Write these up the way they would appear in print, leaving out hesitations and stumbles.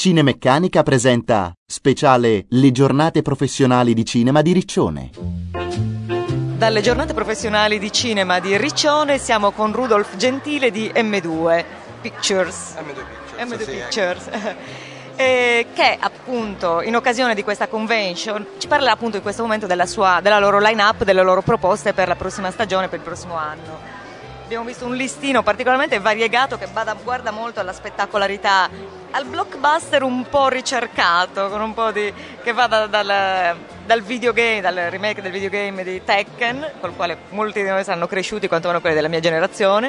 Cinemeccanica presenta speciale Le giornate professionali di cinema di Riccione. Dalle giornate professionali di cinema di Riccione siamo con Rudolf Gentile di M2 Pictures. M2 Pictures. Che appunto in occasione di questa convention ci parlerà appunto in questo momento della loro line-up, delle loro proposte per la prossima stagione, per il prossimo anno. Abbiamo visto un listino particolarmente variegato che guarda molto alla spettacolarità, al blockbuster un po' ricercato, con un po' che va dal videogame, dal remake del videogame di Tekken, col quale molti di noi saranno cresciuti, quantomeno quelli della mia generazione,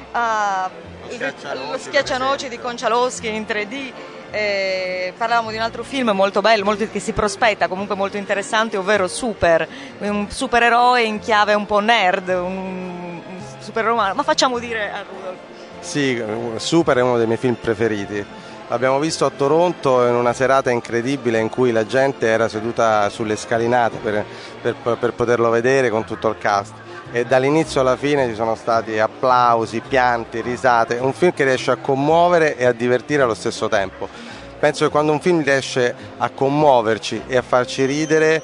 lo Schiaccianoci di Konchalovsky in 3D. Parlavamo di un altro film molto bello, che si prospetta, comunque molto interessante, ovvero Super, un supereroe in chiave un po' nerd, un supereroe umano. Ma facciamo dire a Rudolf. Sì, Super è uno dei miei film preferiti. L'abbiamo visto a Toronto in una serata incredibile in cui la gente era seduta sulle scalinate per poterlo vedere con tutto il cast. E dall'inizio alla fine ci sono stati applausi, pianti, risate. Un film che riesce a commuovere e a divertire allo stesso tempo. Penso che quando un film riesce a commuoverci e a farci ridere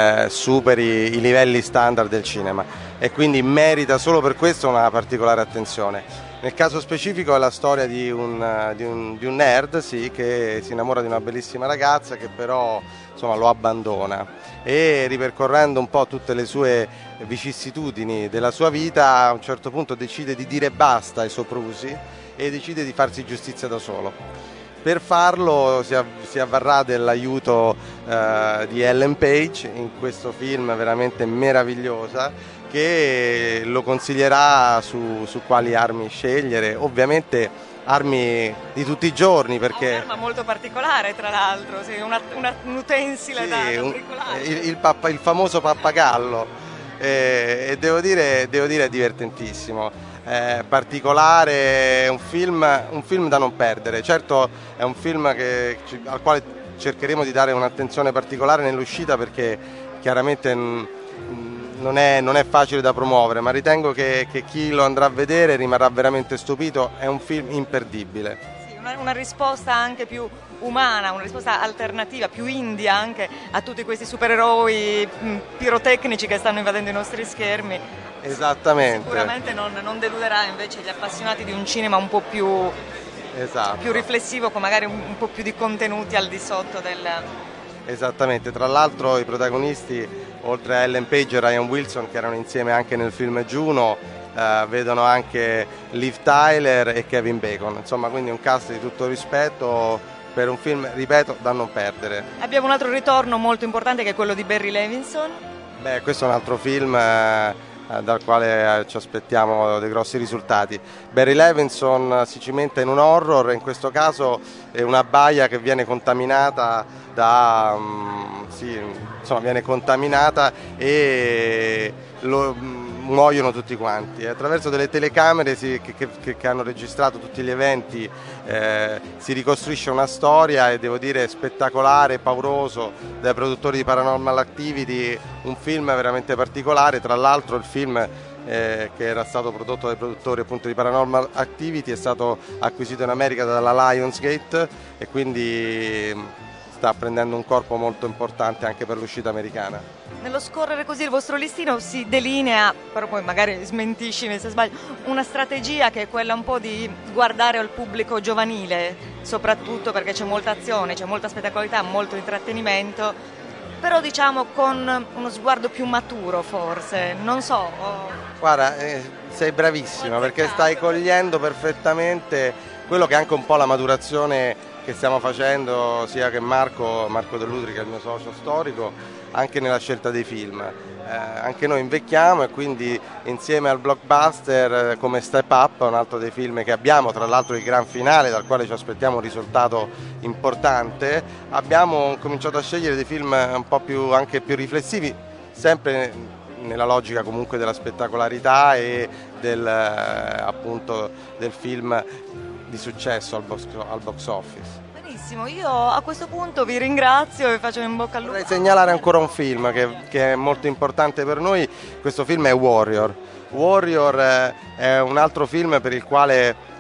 superi i livelli standard del cinema e quindi merita solo per questo una particolare attenzione. Nel caso specifico è la storia di un nerd, sì, che si innamora di una bellissima ragazza che però lo abbandona, e ripercorrendo un po' tutte le sue vicissitudini della sua vita, a un certo punto decide di dire basta ai soprusi e decide di farsi giustizia da solo. Per farlo si avvarrà dell'aiuto di Ellen Page in questo film veramente meravigliosa, che lo consiglierà su quali armi scegliere, ovviamente armi di tutti i giorni, perché un'arma molto particolare, tra l'altro, sì, un utensile da bricolare, il famoso pappagallo, e devo dire è divertentissimo. Particolare, è un film da non perdere. Certo è un film al quale cercheremo di dare un'attenzione particolare nell'uscita, perché chiaramente non è facile da promuovere, ma ritengo che chi lo andrà a vedere rimarrà veramente stupito. È un film imperdibile. Sì, una risposta anche più umana, una risposta alternativa, più indie anche a tutti questi supereroi pirotecnici che stanno invadendo i nostri schermi. Esattamente. Sicuramente non deluderà invece gli appassionati di un cinema un po' più, più riflessivo, con magari un po' più di contenuti al di sotto del... Esattamente, tra l'altro i protagonisti, oltre a Ellen Page e Ryan Wilson, che erano insieme anche nel film Juno, vedono anche Liv Tyler e Kevin Bacon, insomma, quindi un cast di tutto rispetto per un film, ripeto, da non perdere. Abbiamo un altro ritorno molto importante che è quello di Barry Levinson. Questo è un altro film dal quale ci aspettiamo dei grossi risultati. Barry Levinson si cimenta in un horror, in questo caso è una baia che viene contaminata viene contaminata e muoiono tutti quanti. Attraverso delle telecamere che hanno registrato tutti gli eventi si ricostruisce una storia, e devo dire spettacolare, pauroso, dai produttori di Paranormal Activity, un film veramente particolare. Tra l'altro il film che era stato prodotto dai produttori appunto di Paranormal Activity è stato acquisito in America dalla Lionsgate e quindi sta prendendo un corpo molto importante anche per l'uscita americana. Nello scorrere così il vostro listino si delinea, però poi magari smentiscimi se sbaglio, una strategia che è quella un po' di guardare al pubblico giovanile, soprattutto perché c'è molta azione, c'è molta spettacolarità, molto intrattenimento, però diciamo con uno sguardo più maturo forse, non so. Guarda, sei bravissima perché stai cogliendo perfettamente quello che è anche un po' la maturazione che stiamo facendo, sia che Marco Dell'Utri, che è il mio socio storico, anche nella scelta dei film. Anche noi invecchiamo e quindi insieme al blockbuster come Step Up, un altro dei film che abbiamo, tra l'altro il gran finale dal quale ci aspettiamo un risultato importante, abbiamo cominciato a scegliere dei film un po' anche più riflessivi, sempre nella logica comunque della spettacolarità e appunto del film di successo al box office. Benissimo, io a questo punto vi ringrazio e faccio in bocca al lupo. Vorrei segnalare ancora un film che è molto importante per noi. Questo film è Warrior. Warrior è un altro film per il quale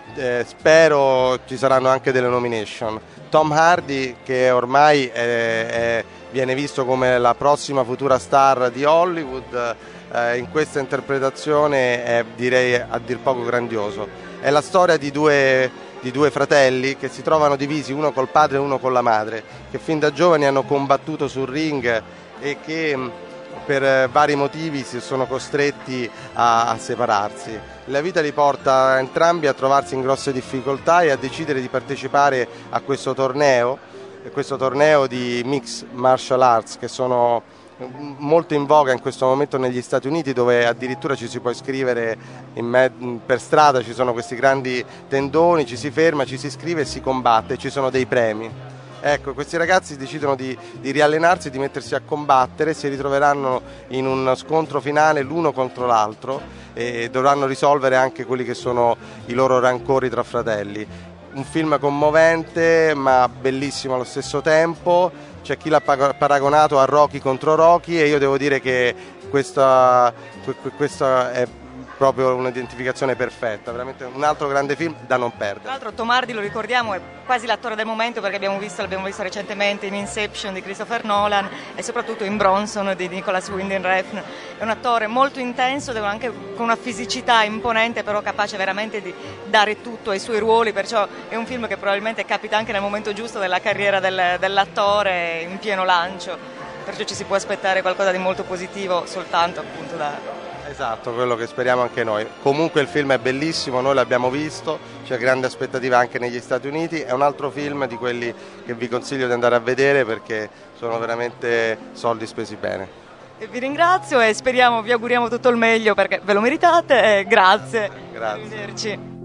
spero ci saranno anche delle nomination. Tom Hardy, che ormai viene visto come la prossima futura star di Hollywood, in questa interpretazione è, direi, a dir poco grandioso. È la storia di due fratelli che si trovano divisi, uno col padre e uno con la madre, che fin da giovani hanno combattuto sul ring e che per vari motivi si sono costretti a separarsi. La vita li porta entrambi a trovarsi in grosse difficoltà e a decidere di partecipare a questo torneo di Mixed Martial Arts, che sono molto in voga in questo momento negli Stati Uniti, dove addirittura ci si può iscrivere per strada, ci sono questi grandi tendoni, ci si ferma, ci si iscrive e si combatte, ci sono dei premi. Ecco, questi ragazzi decidono di riallenarsi, di mettersi a combattere, si ritroveranno in un scontro finale l'uno contro l'altro e dovranno risolvere anche quelli che sono i loro rancori tra fratelli. Un film commovente ma bellissimo allo stesso tempo. C'è chi l'ha paragonato a Rocky contro Rocky e io devo dire che questa è proprio un'identificazione perfetta, veramente un altro grande film da non perdere. Tra l'altro Tom Hardy, lo ricordiamo, è quasi l'attore del momento, perché l'abbiamo visto recentemente in Inception di Christopher Nolan e soprattutto in Bronson di Nicholas Winding Refn. È un attore molto intenso, anche con una fisicità imponente, però capace veramente di dare tutto ai suoi ruoli, perciò è un film che probabilmente capita anche nel momento giusto della carriera dell'attore, in pieno lancio, perciò ci si può aspettare qualcosa di molto positivo soltanto appunto da... Esatto, quello che speriamo anche noi. Comunque il film è bellissimo, noi l'abbiamo visto, c'è grande aspettativa anche negli Stati Uniti, è un altro film di quelli che vi consiglio di andare a vedere perché sono veramente soldi spesi bene. E vi ringrazio e speriamo, vi auguriamo tutto il meglio perché ve lo meritate e grazie. Grazie. Arrivederci.